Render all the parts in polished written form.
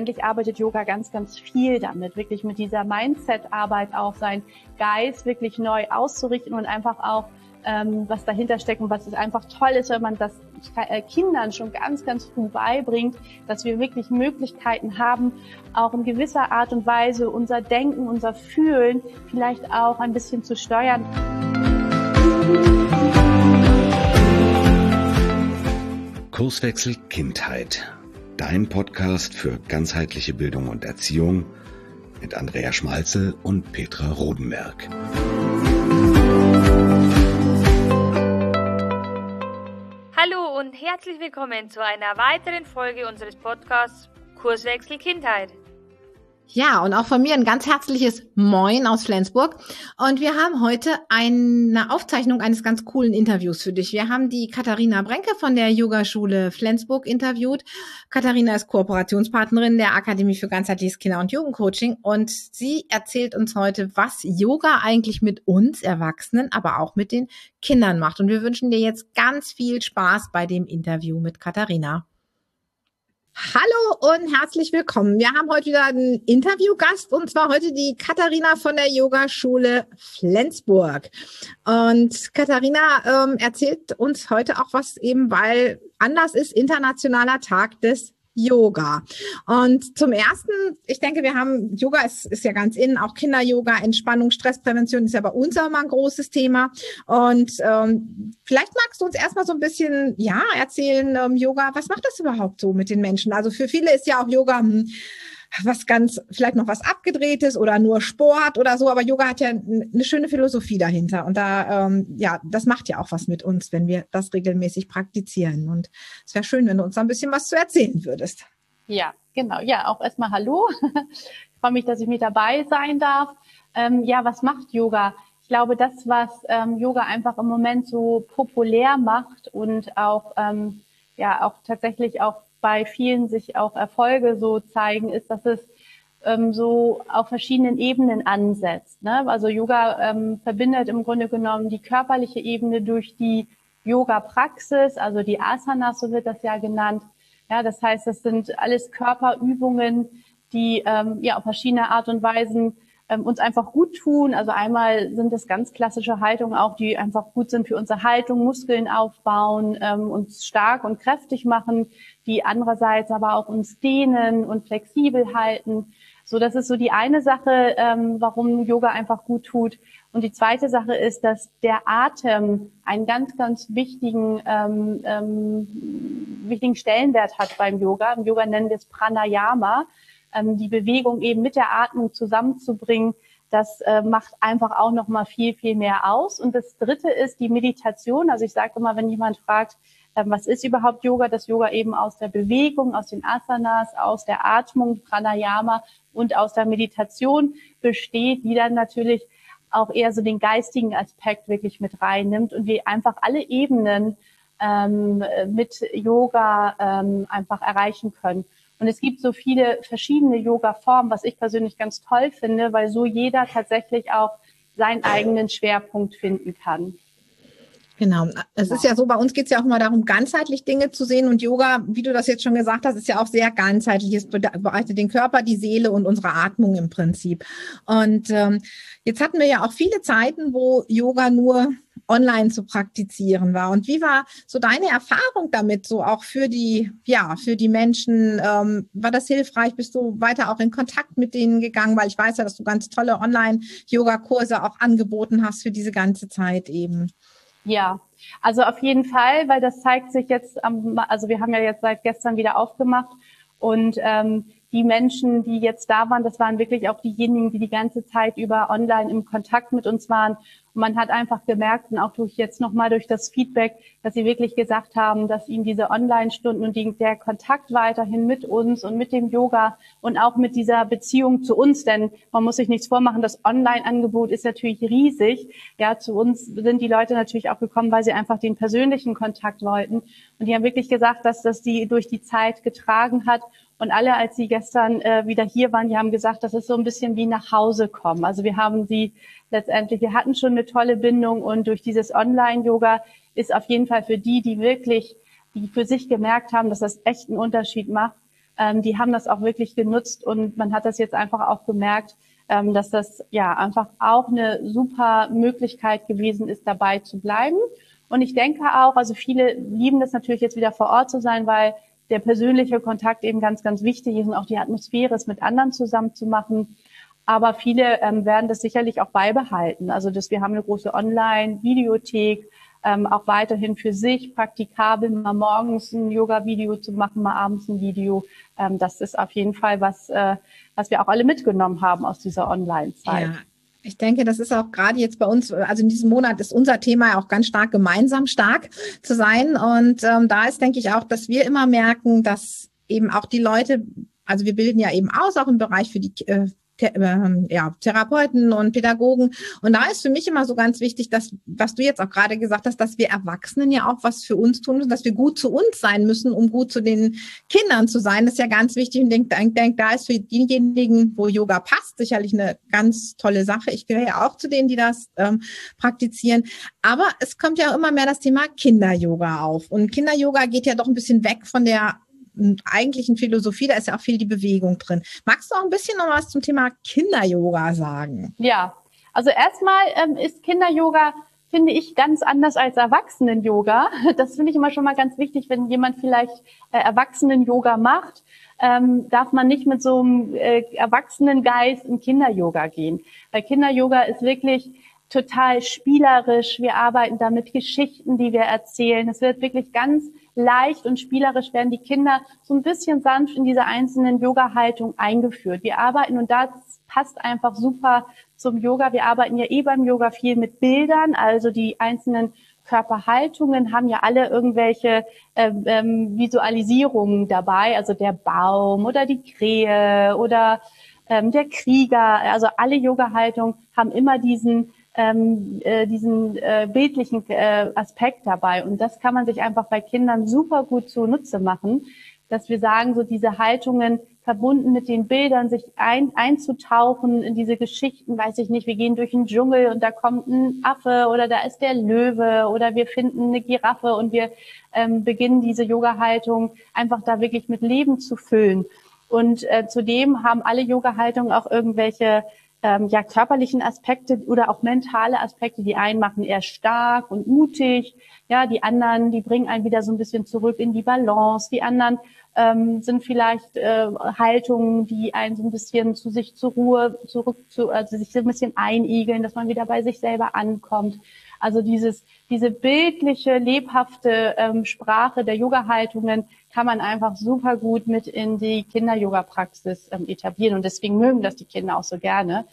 letztendlich arbeitet Yoga ganz, ganz viel damit, wirklich mit dieser Mindset-Arbeit auch seinen Geist wirklich neu auszurichten und einfach auch was dahinter steckt und was einfach toll ist, wenn man das Kindern schon ganz, ganz früh beibringt, dass wir wirklich Möglichkeiten haben, auch in gewisser Art und Weise unser Denken, unser Fühlen vielleicht auch ein bisschen zu steuern. Kurswechsel Kindheit. Dein Podcast für ganzheitliche Bildung und Erziehung mit Andrea Schmalzel und Petra Rodenberg. Hallo und herzlich willkommen zu einer weiteren Folge unseres Podcasts Kurswechsel Kindheit. Ja, und auch von mir ein ganz herzliches Moin aus Flensburg. Und wir haben heute eine Aufzeichnung eines ganz coolen Interviews für dich. Wir haben die Katharina Brenke von der Yogaschule Flensburg interviewt. Katharina ist Kooperationspartnerin der Akademie für ganzheitliches Kinder- und Jugendcoaching. Und sie erzählt uns heute, was Yoga eigentlich mit uns Erwachsenen, aber auch mit den Kindern macht. Und wir wünschen dir jetzt ganz viel Spaß bei dem Interview mit Katharina. Hallo und herzlich willkommen. Wir haben heute wieder einen Interviewgast und zwar heute die Katharina von der Yogaschule Flensburg. Und Katharina erzählt uns heute auch was eben, weil Anlass ist Internationaler Tag des Yoga. Und zum Ersten, ich denke, wir haben Yoga ist ja ganz in, auch Kinder-Yoga, Entspannung, Stressprävention ist ja bei uns auch mal ein großes Thema. Und vielleicht magst du uns erstmal so ein bisschen erzählen, Yoga, was macht das überhaupt so mit den Menschen? Also für viele ist ja auch Yoga vielleicht noch was Abgedrehtes oder nur Sport oder so, aber Yoga hat ja eine schöne Philosophie dahinter und da, das macht ja auch was mit uns, wenn wir das regelmäßig praktizieren und es wäre schön, wenn du uns da ein bisschen was zu erzählen würdest. Ja, genau. Ja, auch erstmal Hallo. Ich freue mich, dass ich mit dabei sein darf. Was macht Yoga? Ich glaube, das, was Yoga einfach im Moment so populär macht und auch tatsächlich auch bei vielen sich auch Erfolge so zeigen, ist, dass es so auf verschiedenen Ebenen ansetzt. Ne? Also Yoga verbindet im Grunde genommen die körperliche Ebene durch die Yoga-Praxis, also die Asanas, so wird das ja genannt. Ja, das heißt, das sind alles Körperübungen, die auf verschiedene Art und Weisen uns einfach gut tun. Also einmal sind das ganz klassische Haltungen auch, die einfach gut sind für unsere Haltung, Muskeln aufbauen, uns stark und kräftig machen, die andererseits aber auch uns dehnen und flexibel halten. So, das ist so die eine Sache, warum Yoga einfach gut tut. Und die zweite Sache ist, dass der Atem einen ganz, ganz wichtigen Stellenwert hat beim Yoga. Im Yoga nennen wir es Pranayama. Die Bewegung eben mit der Atmung zusammenzubringen, das macht einfach auch noch mal viel, viel mehr aus. Und das Dritte ist die Meditation. Also ich sage immer, wenn jemand fragt, was ist überhaupt Yoga, dass Yoga eben aus der Bewegung, aus den Asanas, aus der Atmung, Pranayama und aus der Meditation besteht, die dann natürlich auch eher so den geistigen Aspekt wirklich mit reinnimmt und wir einfach alle Ebenen mit Yoga einfach erreichen können. Und es gibt so viele verschiedene Yoga-Formen, was ich persönlich ganz toll finde, weil so jeder tatsächlich auch seinen eigenen Schwerpunkt finden kann. Genau. Es ist ja so, bei uns geht es ja auch immer darum, ganzheitlich Dinge zu sehen. Und Yoga, wie du das jetzt schon gesagt hast, ist ja auch sehr ganzheitlich. Es bereitet den Körper, die Seele und unsere Atmung im Prinzip. Und jetzt hatten wir ja auch viele Zeiten, wo Yoga nur online zu praktizieren war. Und wie war so deine Erfahrung damit, so auch für die Menschen? War das hilfreich? Bist du weiter auch in Kontakt mit denen gegangen? Weil ich weiß ja, dass du ganz tolle Online-Yoga-Kurse auch angeboten hast für diese ganze Zeit eben. Ja, also auf jeden Fall, weil das zeigt sich jetzt, also wir haben ja jetzt seit gestern wieder aufgemacht und die Menschen, die jetzt da waren, das waren wirklich auch diejenigen, die die ganze Zeit über online im Kontakt mit uns waren. Und man hat einfach gemerkt, und auch durch das Feedback, dass sie wirklich gesagt haben, dass ihnen diese Online-Stunden und der Kontakt weiterhin mit uns und mit dem Yoga und auch mit dieser Beziehung zu uns, denn man muss sich nichts vormachen, das Online-Angebot ist natürlich riesig. Ja, zu uns sind die Leute natürlich auch gekommen, weil sie einfach den persönlichen Kontakt wollten. Und die haben wirklich gesagt, dass das die durch die Zeit getragen hat. Und alle, als sie gestern wieder hier waren, die haben gesagt, das ist so ein bisschen wie nach Hause kommen. Also wir hatten schon eine tolle Bindung und durch dieses Online-Yoga ist auf jeden Fall für die für sich gemerkt haben, dass das echt einen Unterschied macht, Die haben das auch wirklich genutzt und man hat das jetzt einfach auch gemerkt, dass das ja einfach auch eine super Möglichkeit gewesen ist, dabei zu bleiben. Und ich denke auch, also viele lieben das natürlich jetzt wieder vor Ort zu sein, weil der persönliche Kontakt eben ganz, ganz wichtig ist und auch die Atmosphäre, es mit anderen zusammen zu machen. Aber viele werden das sicherlich auch beibehalten. Also wir haben eine große Online-Videothek, auch weiterhin für sich praktikabel, mal morgens ein Yoga-Video zu machen, mal abends ein Video. Das ist auf jeden Fall was wir auch alle mitgenommen haben aus dieser Online-Zeit. Ja. Ich denke, das ist auch gerade jetzt bei uns, also in diesem Monat ist unser Thema auch ganz stark, gemeinsam stark zu sein. Und da ist, denke ich, auch, dass wir immer merken, dass eben auch die Leute, also wir bilden ja eben aus, auch im Bereich für die Therapeuten und Pädagogen. Und da ist für mich immer so ganz wichtig, dass, was du jetzt auch gerade gesagt hast, dass wir Erwachsenen ja auch was für uns tun müssen, dass wir gut zu uns sein müssen, um gut zu den Kindern zu sein. Das ist ja ganz wichtig. Und ich denke, da ist für diejenigen, wo Yoga passt, sicherlich eine ganz tolle Sache. Ich gehöre ja auch zu denen, die das praktizieren. Aber es kommt ja auch immer mehr das Thema Kinder-Yoga auf. Und Kinder-Yoga geht ja doch ein bisschen weg von der eigentlichen Philosophie, da ist ja auch viel die Bewegung drin. Magst du auch ein bisschen noch was zum Thema Kinder-Yoga sagen? Ja, also erstmal ist Kinder-Yoga, finde ich, ganz anders als Erwachsenen-Yoga. Das finde ich immer schon mal ganz wichtig, wenn jemand vielleicht Erwachsenen-Yoga macht, darf man nicht mit so einem Erwachsenengeist in Kinder-Yoga gehen. Weil Kinder-Yoga ist wirklich total spielerisch. Wir arbeiten da mit Geschichten, die wir erzählen. Es wird wirklich ganz leicht und spielerisch, werden die Kinder so ein bisschen sanft in diese einzelnen Yoga-Haltungen eingeführt. Wir arbeiten, und das passt einfach super zum Yoga, wir arbeiten ja beim Yoga viel mit Bildern, also die einzelnen Körperhaltungen haben ja alle irgendwelche Visualisierungen dabei, also der Baum oder die Krähe oder der Krieger, also alle Yoga-Haltungen haben immer diesen bildlichen Aspekt dabei. Und das kann man sich einfach bei Kindern super gut zunutze machen, dass wir sagen, so diese Haltungen verbunden mit den Bildern, sich einzutauchen in diese Geschichten, weiß ich nicht, wir gehen durch den Dschungel und da kommt ein Affe oder da ist der Löwe oder wir finden eine Giraffe und wir beginnen diese Yoga-Haltung einfach da wirklich mit Leben zu füllen. Und zudem haben alle Yoga-Haltungen auch irgendwelche körperlichen Aspekte oder auch mentale Aspekte. Die einen machen eher stark und mutig, ja, die anderen, die bringen einen wieder so ein bisschen zurück in die Balance. Die anderen sind vielleicht Haltungen, die einen so ein bisschen zu sich zur Ruhe also sich so ein bisschen einigeln, dass man wieder bei sich selber ankommt. Also diese bildliche, lebhafte Sprache der Yoga-Haltungen kann man einfach super gut mit in die Kinder-Yoga-Praxis etablieren. Und deswegen mögen das die Kinder auch so gerne,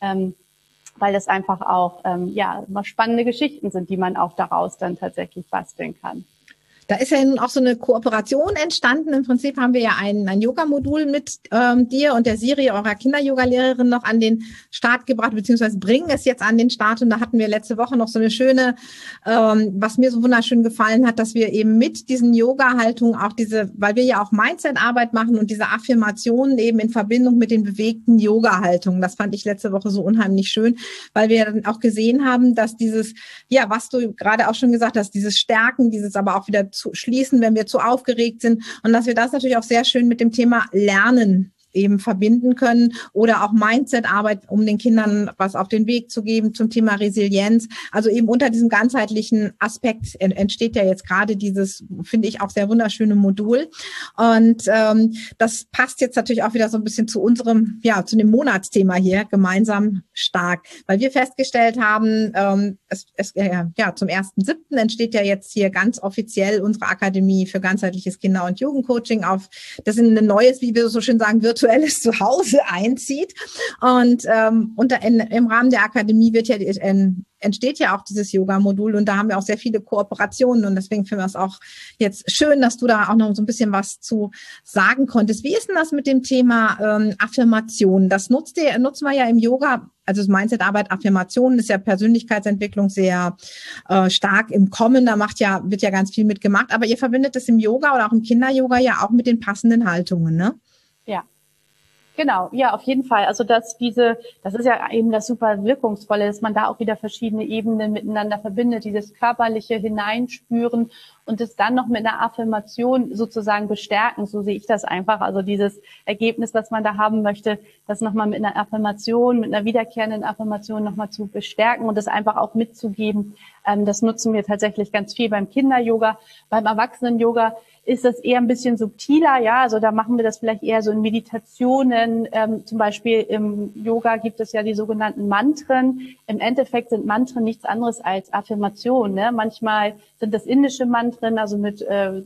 weil das einfach auch immer spannende Geschichten sind, die man auch daraus dann tatsächlich basteln kann. Da ist ja nun auch so eine Kooperation entstanden. Im Prinzip haben wir ja ein Yoga-Modul mit dir und der Siri, eurer Kinder-Yoga-Lehrerin, noch an den Start gebracht, beziehungsweise bringen es jetzt an den Start. Und da hatten wir letzte Woche noch so eine schöne, was mir so wunderschön gefallen hat, dass wir eben mit diesen Yoga-Haltungen auch weil wir ja auch Mindset-Arbeit machen und diese Affirmationen eben in Verbindung mit den bewegten Yoga-Haltungen. Das fand ich letzte Woche so unheimlich schön, weil wir dann auch gesehen haben, dass dieses, ja, was du gerade auch schon gesagt hast, dieses Stärken, dieses aber auch wieder zu schließen, wenn wir zu aufgeregt sind, und dass wir das natürlich auch sehr schön mit dem Thema Lernen eben verbinden können oder auch Mindset-Arbeit, um den Kindern was auf den Weg zu geben zum Thema Resilienz. Also eben unter diesem ganzheitlichen Aspekt entsteht ja jetzt gerade dieses, finde ich, auch sehr wunderschöne Modul. Und das passt jetzt natürlich auch wieder so ein bisschen zu unserem, ja, zu dem Monatsthema hier, gemeinsam stark. Weil wir festgestellt haben, zum 1.7. entsteht ja jetzt hier ganz offiziell unsere Akademie für ganzheitliches Kinder- und Jugendcoaching auf, das ist ein neues, wie wir so schön sagen, virtuelles Zuhause einzieht. Und im Rahmen der Akademie entsteht ja auch dieses Yoga-Modul, und da haben wir auch sehr viele Kooperationen, und deswegen finden wir es auch jetzt schön, dass du da auch noch so ein bisschen was zu sagen konntest. Wie ist denn das mit dem Thema Affirmationen? Das nutzen wir ja im Yoga. Also das Mindset-Arbeit, Affirmationen ist ja Persönlichkeitsentwicklung sehr stark im Kommen. Da wird ja ganz viel mitgemacht. Aber ihr verbindet es im Yoga oder auch im Kinder-Yoga ja auch mit den passenden Haltungen, ne? Ja. Genau, ja, auf jeden Fall. Also das ist ja eben das super Wirkungsvolle, dass man da auch wieder verschiedene Ebenen miteinander verbindet, dieses körperliche Hineinspüren und es dann noch mit einer Affirmation sozusagen bestärken. So sehe ich das einfach. Also dieses Ergebnis, was man da haben möchte, das nochmal mit einer Affirmation, mit einer wiederkehrenden Affirmation nochmal zu bestärken und das einfach auch mitzugeben. Das nutzen wir tatsächlich ganz viel beim Kinder-Yoga. Beim Erwachsenen-Yoga ist das eher ein bisschen subtiler, ja, also da machen wir das vielleicht eher so in Meditationen, zum Beispiel im Yoga gibt es ja die sogenannten Mantren. Im Endeffekt sind Mantren nichts anderes als Affirmationen, ne? Manchmal sind das indische Mantren, also mit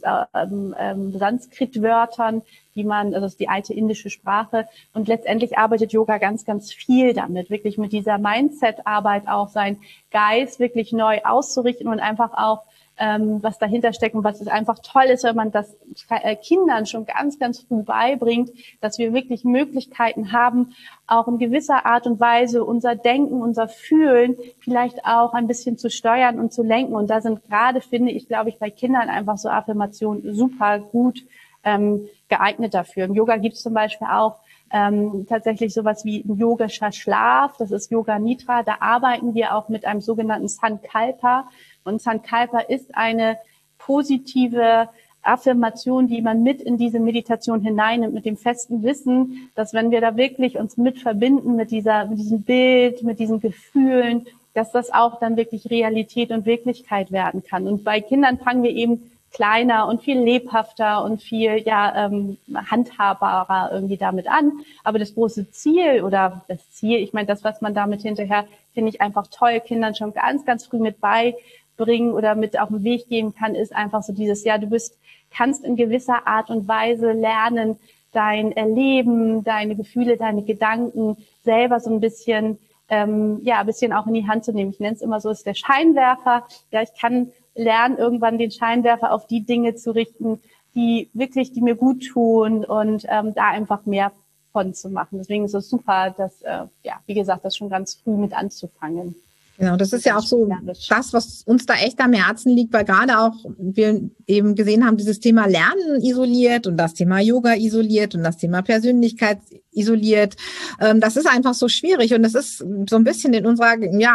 Sanskrit-Wörtern, also das ist die alte indische Sprache, und letztendlich arbeitet Yoga ganz, ganz viel damit, wirklich mit dieser Mindset-Arbeit auch seinen Geist wirklich neu auszurichten und einfach auch was dahinter steckt und was es einfach toll ist, wenn man das Kindern schon ganz, ganz früh beibringt, dass wir wirklich Möglichkeiten haben, auch in gewisser Art und Weise unser Denken, unser Fühlen vielleicht auch ein bisschen zu steuern und zu lenken. Und da sind gerade, finde ich, glaube ich, bei Kindern einfach so Affirmationen super gut geeignet dafür. Im Yoga gibt es zum Beispiel auch tatsächlich sowas wie ein yogischer Schlaf, das ist Yoga Nidra. Da arbeiten wir auch mit einem sogenannten Sankalpa. Und Sankalpa ist eine positive Affirmation, die man mit in diese Meditation hineinnimmt, mit dem festen Wissen, dass wenn wir da wirklich uns mit verbinden, mit diesem Bild, mit diesen Gefühlen, dass das auch dann wirklich Realität und Wirklichkeit werden kann. Und bei Kindern fangen wir eben kleiner und viel lebhafter und viel handhabbarer irgendwie damit an. Aber das große Ziel ich meine, das, was man damit hinterher, finde ich einfach toll, Kindern schon ganz, ganz früh mit beibringen oder mit auf den Weg geben kann, ist einfach so dieses, kannst in gewisser Art und Weise lernen, dein Erleben, deine Gefühle, deine Gedanken selber so ein bisschen, ein bisschen auch in die Hand zu nehmen. Ich nenne es immer so, ist der Scheinwerfer. Ja, ich kann lernen, irgendwann den Scheinwerfer auf die Dinge zu richten, die mir gut tun und da einfach mehr von zu machen. Deswegen ist es super, wie gesagt, das schon ganz früh mit anzufangen. Genau, das ist ja auch so das, was uns da echt am Herzen liegt, weil gerade auch wir eben gesehen haben, dieses Thema Lernen isoliert und das Thema Yoga isoliert und das Thema Persönlichkeit isoliert. Das ist einfach so schwierig und das ist so ein bisschen in unserer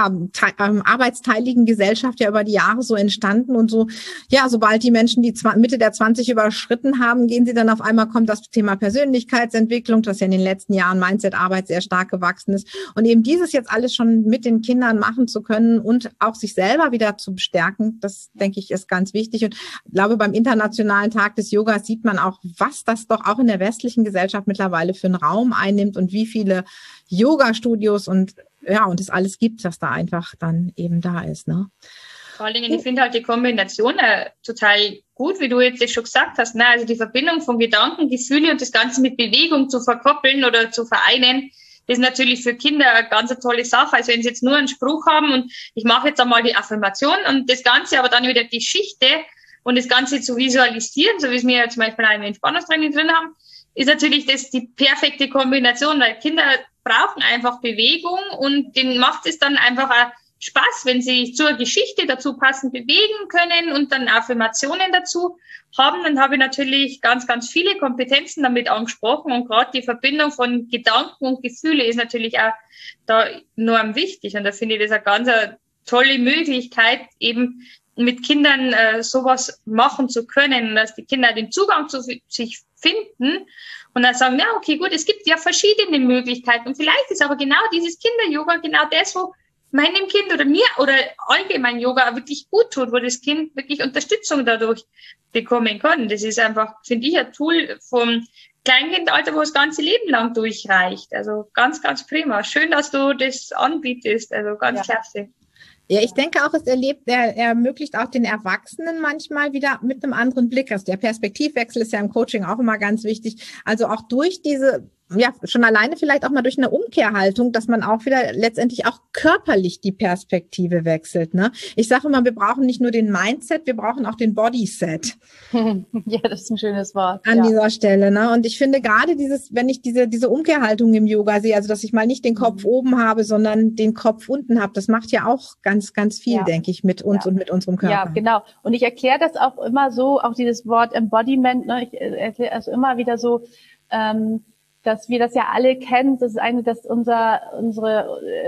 arbeitsteiligen Gesellschaft ja über die Jahre so entstanden und so, sobald die Menschen die Mitte der 20 überschritten haben, kommt das Thema Persönlichkeitsentwicklung, das ja in den letzten Jahren Mindset-Arbeit sehr stark gewachsen ist und eben dieses jetzt alles schon mit den Kindern machen zu können und auch sich selber wieder zu bestärken, das denke ich ist ganz wichtig und ich glaube beim Internationalen Tag des Yogas sieht man auch, was das doch auch in der westlichen Gesellschaft mittlerweile für einen Raum einnimmt und wie viele Yoga-Studios und es alles gibt, was da einfach dann eben da ist, ne? Vor allen Dingen, ich finde halt die Kombination total gut, wie du jetzt schon gesagt hast, ne? Also die Verbindung von Gedanken, Gefühle und das Ganze mit Bewegung zu verkoppeln oder zu vereinen, das ist natürlich für Kinder eine ganz tolle Sache. Also wenn sie jetzt nur einen Spruch haben und ich mache jetzt einmal die Affirmation und das Ganze aber dann wieder Geschichte und das Ganze zu visualisieren, so wie es wir ja zum Beispiel im Entspannungstraining drin haben, ist natürlich das die perfekte Kombination, weil Kinder brauchen einfach Bewegung und denen macht es dann einfach auch Spaß, wenn sie sich zur Geschichte dazu passend bewegen können und dann Affirmationen dazu haben. Dann habe ich natürlich ganz, ganz viele Kompetenzen damit angesprochen und gerade die Verbindung von Gedanken und Gefühle ist natürlich auch da enorm wichtig und da finde ich das eine ganz tolle Möglichkeit, eben mit Kindern sowas machen zu können, dass die Kinder den Zugang zu sich finden und dann sagen, okay, gut, es gibt ja verschiedene Möglichkeiten und vielleicht ist aber genau dieses Kinder-Yoga genau das, wo meinem Kind oder mir oder allgemein Yoga wirklich gut tut, wo das Kind wirklich Unterstützung dadurch bekommen kann. Das ist einfach, finde ich, ein Tool vom Kleinkindalter, wo das ganze Leben lang durchreicht. Also ganz, ganz prima. Schön, dass du das anbietest. Also ganz klasse. Ja, ich denke auch, er ermöglicht auch den Erwachsenen manchmal wieder mit einem anderen Blick. Also der Perspektivwechsel ist ja im Coaching auch immer ganz wichtig. Also auch durch diese, schon alleine vielleicht auch mal durch eine Umkehrhaltung, dass man auch wieder letztendlich auch körperlich die Perspektive wechselt, ne? Ich sage immer, wir brauchen nicht nur den Mindset, wir brauchen auch den Bodyset. Ja, das ist ein schönes Wort. An dieser Stelle, ne? Und ich finde gerade wenn ich diese Umkehrhaltung im Yoga sehe, also dass ich mal nicht den Kopf oben habe, sondern den Kopf unten habe, das macht ja auch ganz, ganz viel, denke ich, mit uns und mit unserem Körper. Ja, genau. Und ich erkläre das auch immer so, auch dieses Wort Embodiment, ne? Ich erkläre also immer wieder so, dass wir das ja alle kennen. Das ist dass unsere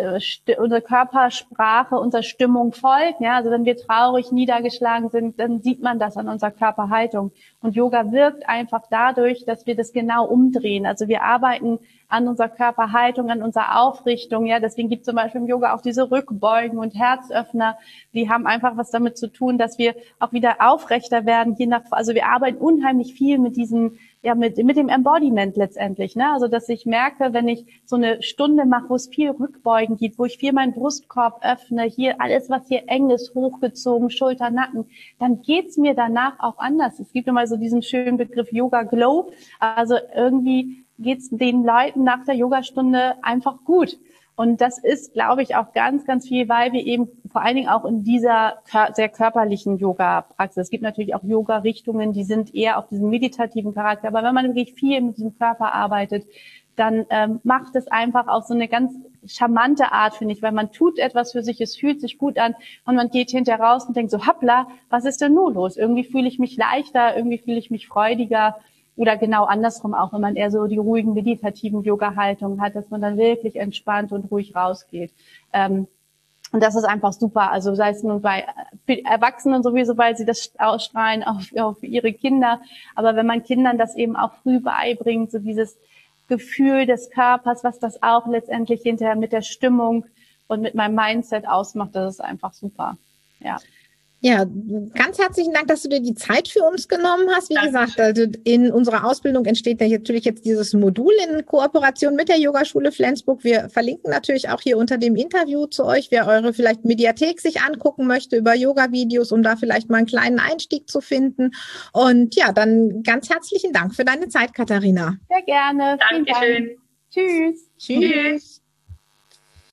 Körpersprache, unsere Stimmung folgt. Ja, also wenn wir traurig, niedergeschlagen sind, dann sieht man das an unserer Körperhaltung. Und Yoga wirkt einfach dadurch, dass wir das genau umdrehen. Also wir arbeiten an unserer Körperhaltung, an unserer Aufrichtung. Ja, deswegen gibt es zum Beispiel im Yoga auch diese Rückbeugen und Herzöffner. Die haben einfach was damit zu tun, dass wir auch wieder aufrechter werden. Also wir arbeiten unheimlich viel mit diesem, mit dem Embodiment letztendlich. Ne? Also dass ich merke, wenn ich so eine Stunde mache, wo es viel Rückbeugen gibt, wo ich viel meinen Brustkorb öffne, hier alles, was hier eng ist, hochgezogen, Schulter, Nacken, dann geht's mir danach auch anders. Es gibt immer so diesen schönen Begriff Yoga Glow. Also irgendwie geht's den Leuten nach der Yogastunde einfach gut. Und das ist, glaube ich, auch ganz, ganz viel, weil wir eben vor allen Dingen auch in dieser sehr körperlichen Yoga-Praxis, es gibt natürlich auch Yoga-Richtungen, die sind eher auf diesem meditativen Charakter, aber wenn man wirklich viel mit diesem Körper arbeitet, dann macht es einfach auf so eine ganz charmante Art, finde ich, weil man tut etwas für sich, es fühlt sich gut an und man geht hinterher raus und denkt so, hoppla, was ist denn nun los? Irgendwie fühle ich mich leichter, irgendwie fühle ich mich freudiger. Oder genau andersrum auch, wenn man eher so die ruhigen, meditativen Yoga-Haltungen hat, dass man dann wirklich entspannt und ruhig rausgeht. Und das ist einfach super. Also sei es nun bei Erwachsenen sowieso, weil sie das ausstrahlen auf ihre Kinder. Aber wenn man Kindern das eben auch früh beibringt, so dieses Gefühl des Körpers, was das auch letztendlich hinterher mit der Stimmung und mit meinem Mindset ausmacht, das ist einfach super. Ja. Ja, ganz herzlichen Dank, dass du dir die Zeit für uns genommen hast. Wie gesagt, also in unserer Ausbildung entsteht natürlich jetzt dieses Modul in Kooperation mit der Yogaschule Flensburg. Wir verlinken natürlich auch hier unter dem Interview zu euch, wer eure vielleicht Mediathek sich angucken möchte über Yoga-Videos, um da vielleicht mal einen kleinen Einstieg zu finden. Und ja, dann ganz herzlichen Dank für deine Zeit, Katharina. Sehr gerne. Dankeschön. Tschüss. Tschüss.